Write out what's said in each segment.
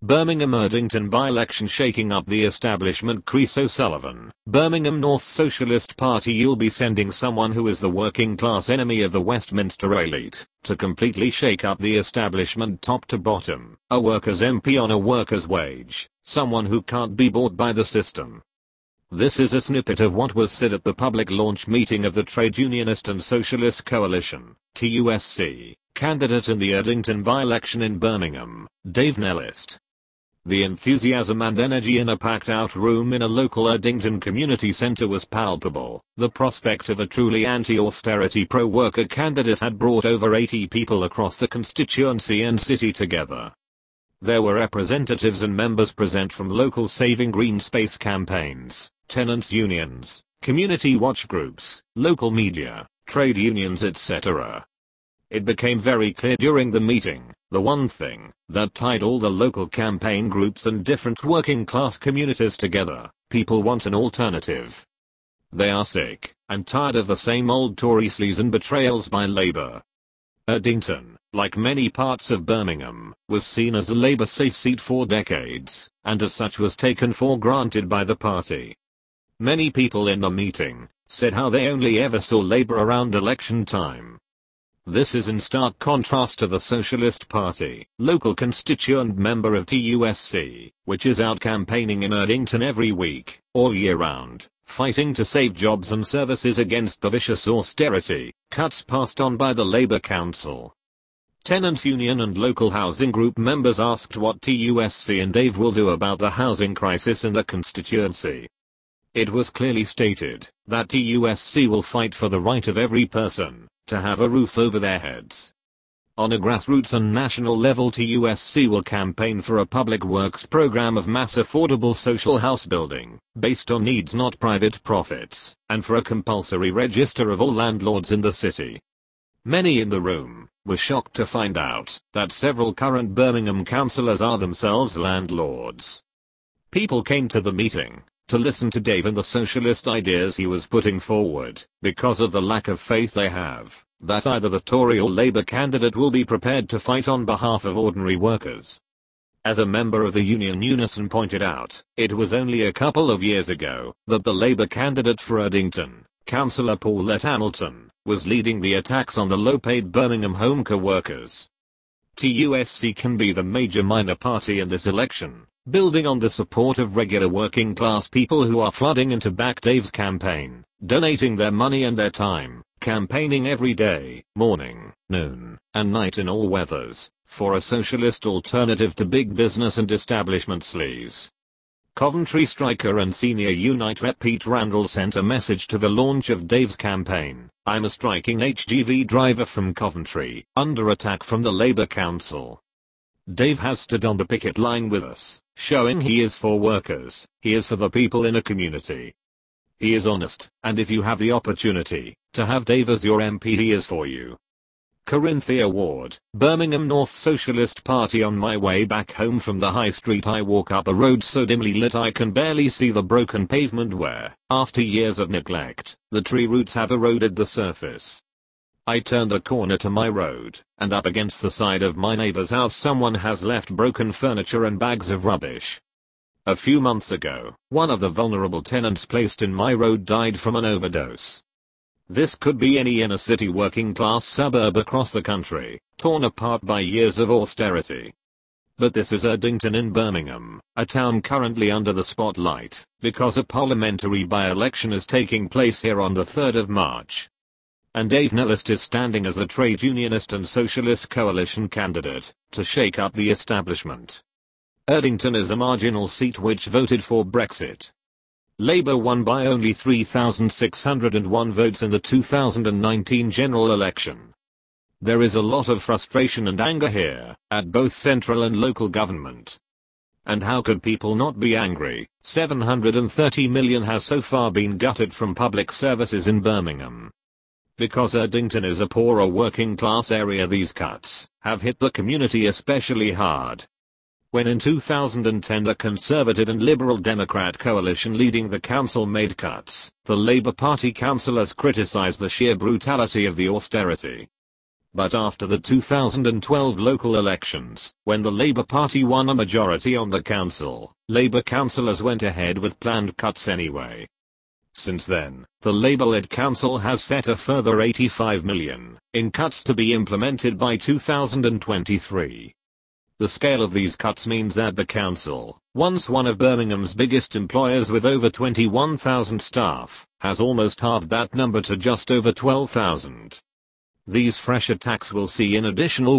Birmingham Erdington by-election shaking up the establishment. Chris O'Sullivan, Birmingham North Socialist Party. You'll be sending someone who is the working class enemy of the Westminster elite to completely shake up the establishment top to bottom. A workers' MP on a worker's wage, someone who can't be bought by the system. This is a snippet of what was said at the public launch meeting of the Trade Unionist and Socialist Coalition, TUSC, candidate in the Erdington by-election in Birmingham, Dave Nellist. The enthusiasm and energy in a packed-out room in a local Erdington community centre was palpable. The prospect of a truly anti-austerity pro-worker candidate had brought over 80 people across the constituency and city together. There were representatives and members present from local Saving Green Space campaigns, tenants' unions, community watch groups, local media, trade unions, etc. It became very clear during the meeting, the one thing that tied all the local campaign groups and different working class communities together: people want an alternative. They are sick and tired of the same old Tory sleaze and betrayals by Labour. Erdington, like many parts of Birmingham, was seen as a Labour safe seat for decades, and as such was taken for granted by the party. Many people in the meeting said how they only ever saw Labour around election time. This is in stark contrast to the Socialist Party, local constituent member of TUSC, which is out campaigning in Erdington every week, all year round, fighting to save jobs and services against the vicious austerity cuts passed on by the Labour Council. Tenants' Union and local housing group members asked what TUSC and Dave will do about the housing crisis in the constituency. It was clearly stated that TUSC will fight for the right of every person to have a roof over their heads. On a grassroots and national level, TUSC will campaign for a public works program of mass affordable social house building, based on needs not private profits, and for a compulsory register of all landlords in the city. Many in the room were shocked to find out that several current Birmingham councillors are themselves landlords. People came to the meeting to listen to Dave and the socialist ideas he was putting forward, because of the lack of faith they have that either the Tory or Labour candidate will be prepared to fight on behalf of ordinary workers. As a member of the union Unison pointed out, it was only a couple of years ago that the Labour candidate for Erdington, Councillor Paulette Hamilton, was leading the attacks on the low-paid Birmingham home care workers. TUSC can be the major minor party in this election, building on the support of regular working class people who are flooding in to back Dave's campaign, donating their money and their time, campaigning every day, morning, noon, and night in all weathers, for a socialist alternative to big business and establishment sleaze. Coventry striker and senior Unite rep Pete Randall sent a message to the launch of Dave's campaign: "I'm a striking HGV driver from Coventry, under attack from the Labour Council. Dave has stood on the picket line with us, showing he is for workers, he is for the people in a community. He is honest, and if you have the opportunity to have Dave as your MP, he is for you." Corinthia Ward, Birmingham North Socialist Party. On my way back home from the high street, I walk up a road so dimly lit I can barely see the broken pavement where, after years of neglect, the tree roots have eroded the surface. I turn the corner to my road, and up against the side of my neighbor's house someone has left broken furniture and bags of rubbish. A few months ago, one of the vulnerable tenants placed in my road died from an overdose. This could be any inner city working class suburb across the country, torn apart by years of austerity. But this is Erdington in Birmingham, a town currently under the spotlight, because a parliamentary by-election is taking place here on the 3rd of March. And Dave Nellist is standing as a trade unionist and socialist coalition candidate to shake up the establishment. Erdington is a marginal seat which voted for Brexit. Labour won by only 3,601 votes in the 2019 general election. There is a lot of frustration and anger here, at both central and local government. And how could people not be angry? 730 million has so far been gutted from public services in Birmingham. Because Erdington is a poorer working class area, these cuts have hit the community especially hard. When in 2010 the Conservative and Liberal Democrat coalition leading the council made cuts, the Labour Party councillors criticised the sheer brutality of the austerity. But after the 2012 local elections, when the Labour Party won a majority on the council, Labour councillors went ahead with planned cuts anyway. Since then, the Labour-led council has set a further 85 million in cuts to be implemented by 2023. The scale of these cuts means that the council, once one of Birmingham's biggest employers with over 21,000 staff, has almost halved that number to just over 12,000. These fresh attacks will see an additional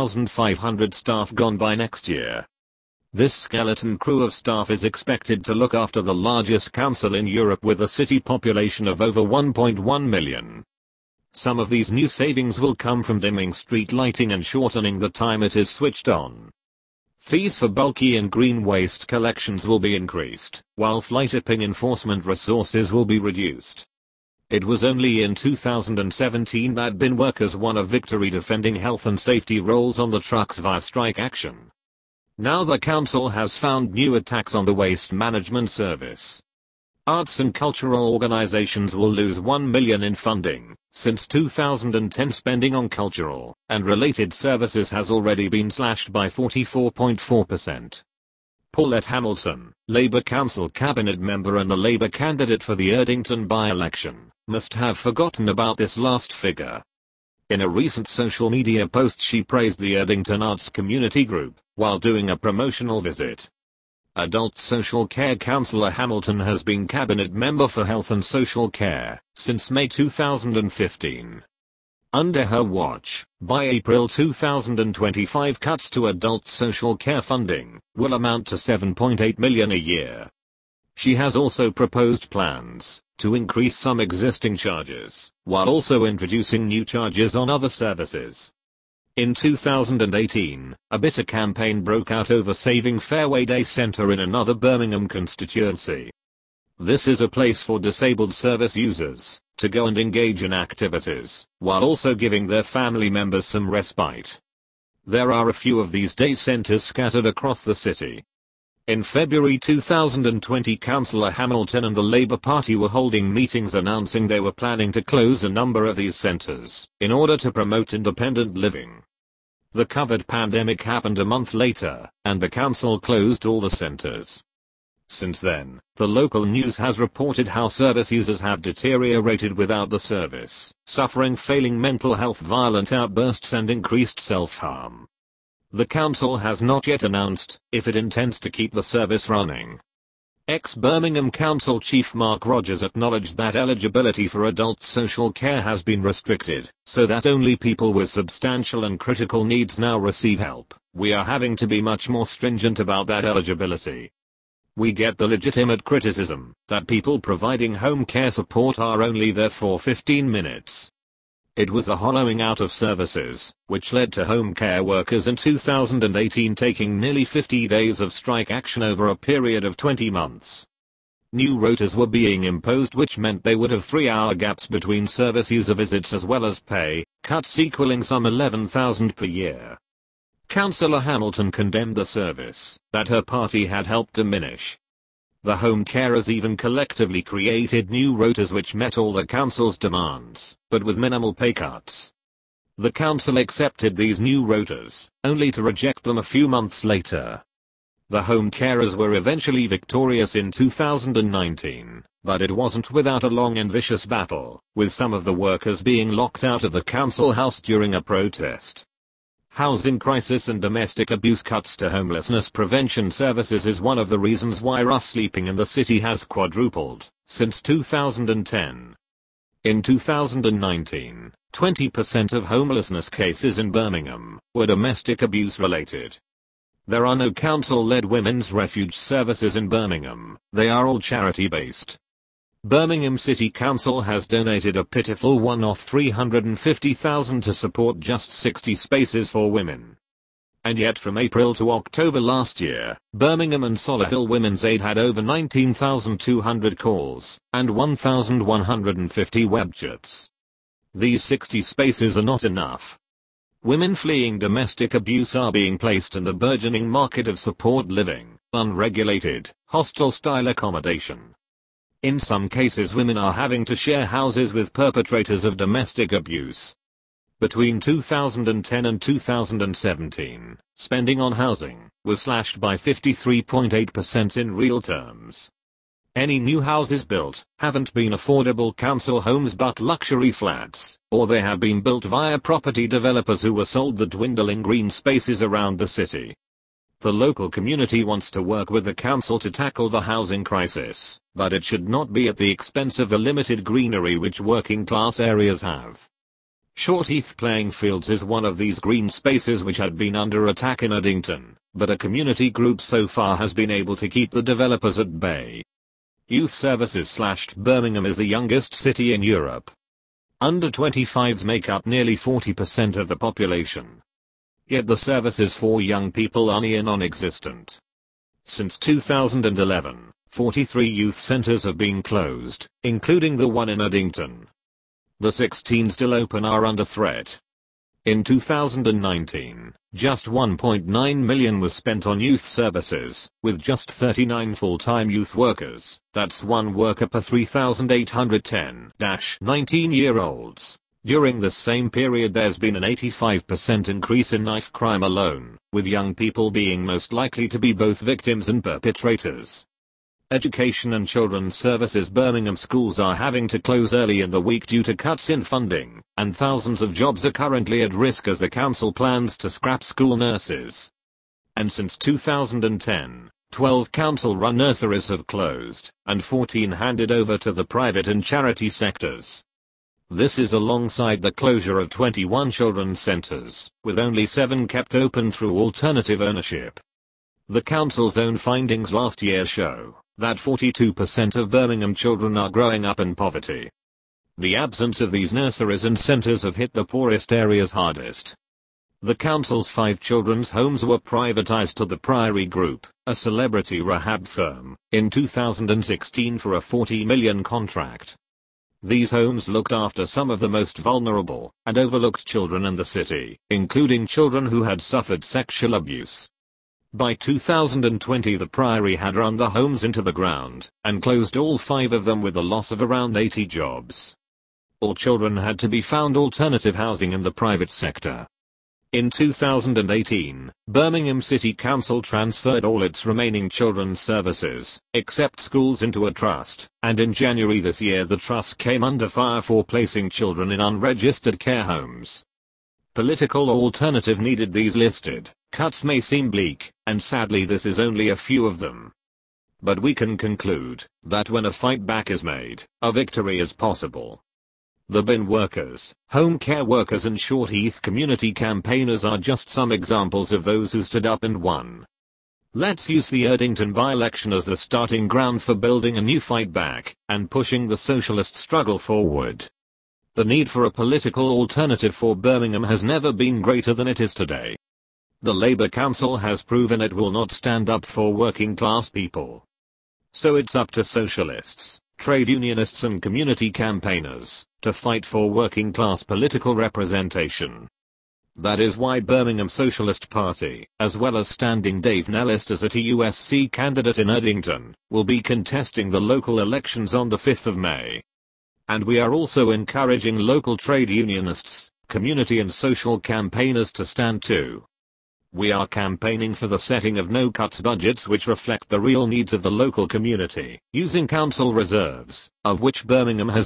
1,500 staff gone by next year. This skeleton crew of staff is expected to look after the largest council in Europe with a city population of over 1.1 million. Some of these new savings will come from dimming street lighting and shortening the time it is switched on. Fees for bulky and green waste collections will be increased, while fly tipping enforcement resources will be reduced. It was only in 2017 that bin workers won a victory defending health and safety roles on the trucks via strike action. Now the council has found new attacks on the waste management service. Arts and cultural organizations will lose 1 million in funding, since 2010 spending on cultural and related services has already been slashed by 44.4%. Paulette Hamilton, Labour Council cabinet member and the Labour candidate for the Erdington by-election, must have forgotten about this last figure. In a recent social media post she praised the Erdington Arts Community Group, while doing a promotional visit. Adult Social Care Councillor Hamilton has been Cabinet Member for Health and Social Care since May 2015. Under her watch, by April 2025 cuts to adult social care funding will amount to 7.8 million a year. She has also proposed plans to increase some existing charges, while also introducing new charges on other services. In 2018, a bitter campaign broke out over saving Fairway Day Centre in another Birmingham constituency. This is a place for disabled service users to go and engage in activities, while also giving their family members some respite. There are a few of these day centres scattered across the city. In February 2020, Councillor Hamilton and the Labour Party were holding meetings announcing they were planning to close a number of these centres in order to promote independent living. The COVID pandemic happened a month later, and the council closed all the centres. Since then, the local news has reported how service users have deteriorated without the service, suffering failing mental health, violent outbursts and increased self-harm. The council has not yet announced if it intends to keep the service running. Ex-Birmingham Council Chief Mark Rogers acknowledged that eligibility for adult social care has been restricted, so that only people with substantial and critical needs now receive help. We are having to be much more stringent about that eligibility. We get the legitimate criticism that people providing home care support are only there for 15 minutes. It was the hollowing out of services, which led to home care workers in 2018 taking nearly 50 days of strike action over a period of 20 months. New rotas were being imposed, which meant they would have 3-hour gaps between service user visits as well as pay cuts equaling some 11,000 per year. Councillor Hamilton condemned the service that her party had helped diminish. The home carers even collectively created new rotas which met all the council's demands, but with minimal pay cuts. The council accepted these new rotas, only to reject them a few months later. The home carers were eventually victorious in 2019, but it wasn't without a long and vicious battle, with some of the workers being locked out of the council house during a protest. Housing crisis and domestic abuse cuts to homelessness prevention services is one of the reasons why rough sleeping in the city has quadrupled since 2010. In 2019, 20% of homelessness cases in Birmingham were domestic abuse related. There are no council-led women's refuge services in Birmingham, they are all charity-based. Birmingham City Council has donated a pitiful one-off $350,000 to support just 60 spaces for women. And yet from April to October last year, Birmingham and Solihull Women's Aid had over 19,200 calls and 1,150 web chats. These 60 spaces are not enough. Women fleeing domestic abuse are being placed in the burgeoning market of support living, unregulated, hostel-style accommodation. In some cases, women are having to share houses with perpetrators of domestic abuse. Between 2010 and 2017, spending on housing was slashed by 53.8% in real terms. Any new houses built haven't been affordable council homes but luxury flats, or they have been built via property developers who were sold the dwindling green spaces around the city. The local community wants to work with the council to tackle the housing crisis, but it should not be at the expense of the limited greenery which working class areas have. Shortheath Playing Fields is one of these green spaces which had been under attack in Addington, but a community group so far has been able to keep the developers at bay. Youth services slashed. Birmingham is the youngest city in Europe. Under 25s make up nearly 40% of the population. Yet the services for young people are near non-existent. Since 2011, 43 youth centres have been closed, including the one in Addington. The 16 still open are under threat. In 2019, just £1.9 million was spent on youth services, with just 39 full-time youth workers. That's one worker per 3,810-19-year-olds. During this same period there's been an 85% increase in knife crime alone, with young people being most likely to be both victims and perpetrators. Education and Children's Services. Birmingham schools are having to close early in the week due to cuts in funding, and thousands of jobs are currently at risk as the council plans to scrap school nurses. And since 2010, 12 council-run nurseries have closed, and 14 handed over to the private and charity sectors. This is alongside the closure of 21 children's centres, with only 7 kept open through alternative ownership. The council's own findings last year show that 42% of Birmingham children are growing up in poverty. The absence of these nurseries and centres have hit the poorest areas hardest. The council's 5 children's homes were privatised to the Priory Group, a celebrity rehab firm, in 2016 for a £40 million contract. These homes looked after some of the most vulnerable and overlooked children in the city, including children who had suffered sexual abuse. By 2020 the Priory had run the homes into the ground, and closed all 5 of them with a loss of around 80 jobs. All children had to be found alternative housing in the private sector. In 2018, Birmingham City Council transferred all its remaining children's services, except schools, into a trust, and in January this year the trust came under fire for placing children in unregistered care homes. Political alternative needed. These listed cuts may seem bleak, and sadly this is only a few of them. But we can conclude that when a fight back is made, a victory is possible. The bin workers, home care workers and Shortheath community campaigners are just some examples of those who stood up and won. Let's use the Erdington by-election as a starting ground for building a new fight back, and pushing the socialist struggle forward. The need for a political alternative for Birmingham has never been greater than it is today. The Labour Council has proven it will not stand up for working class people. So it's up to socialists, trade unionists and community campaigners to fight for working class political representation. That is why Birmingham Socialist Party, as well as standing Dave Nellis as a TUSC candidate in Erdington, will be contesting the local elections on the 5th of May. And we are also encouraging local trade unionists, community and social campaigners to stand too. We are campaigning for the setting of no-cuts budgets which reflect the real needs of the local community, using council reserves, of which Birmingham has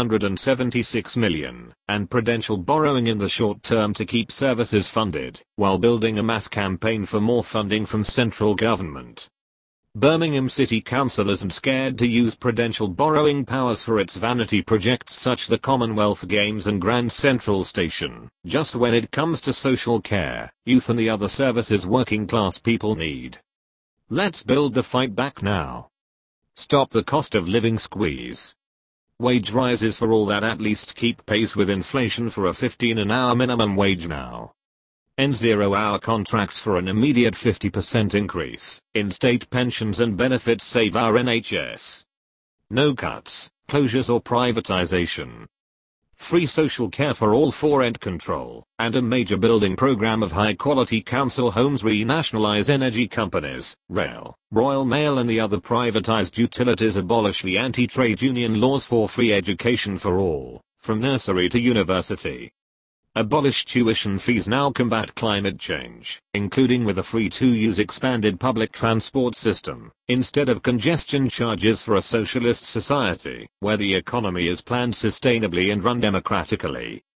976 million, and prudential borrowing in the short term to keep services funded, while building a mass campaign for more funding from central government. Birmingham City Council isn't scared to use prudential borrowing powers for its vanity projects such the Commonwealth Games and Grand Central Station, just when it comes to social care, youth and the other services working class people need. Let's build the fight back now. Stop the cost of living squeeze. Wage rises for all that at least keep pace with inflation for a 15-an-hour minimum wage now. End 0-hour contracts for an immediate 50% increase in state pensions and benefits. Save our NHS. No cuts, closures or privatization. Free social care for all for rent control, and a major building program of high-quality council homes. Renationalize energy companies, rail, Royal Mail and the other privatized utilities. Abolish the anti-trade union laws for free education for all, from nursery to university. Abolish tuition fees now combat climate change, including with a free-to-use expanded public transport system, instead of congestion charges for a socialist society, where the economy is planned sustainably and run democratically.